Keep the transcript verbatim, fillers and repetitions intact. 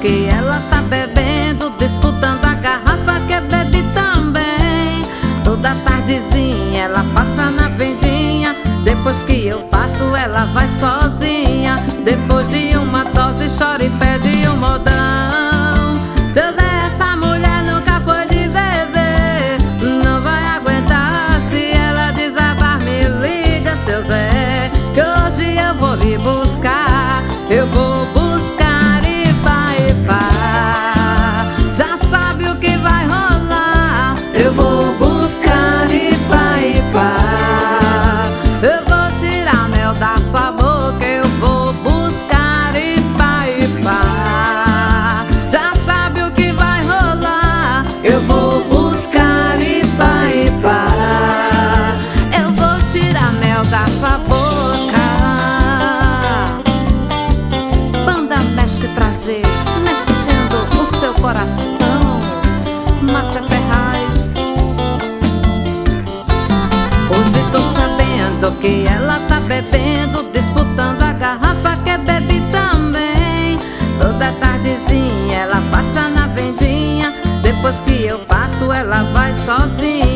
que ela tá bebendo, disputando a garrafa que bebe também. Toda tardezinha ela passa na vendinha, depois que eu passo ela vai sozinha. Depois de uma dose chora e pede um modão. Seu Zé, essa mulher nunca foi de beber, não vai aguentar. Se ela desabar me liga, seu Zé, que hoje eu vou lhe buscar. Eu vou buscar e pá, e pá. Já sabe o que vai rolar. Eu vou buscar e pá, e pá. Eu vou tirar mel da sua boca. Eu vou buscar e pá, e pá. Já sabe o que vai rolar. Eu vou buscar e pá, e pá. Eu vou tirar mel da sua boca. Banda Mexe Prazer, mexendo o seu coração. Márcia Ferraz. Hoje tô sabendo que ela tá bebendo, disputando a garrafa que bebe também. Toda tardezinha ela passa na vendinha, depois que eu passo ela vai sozinha.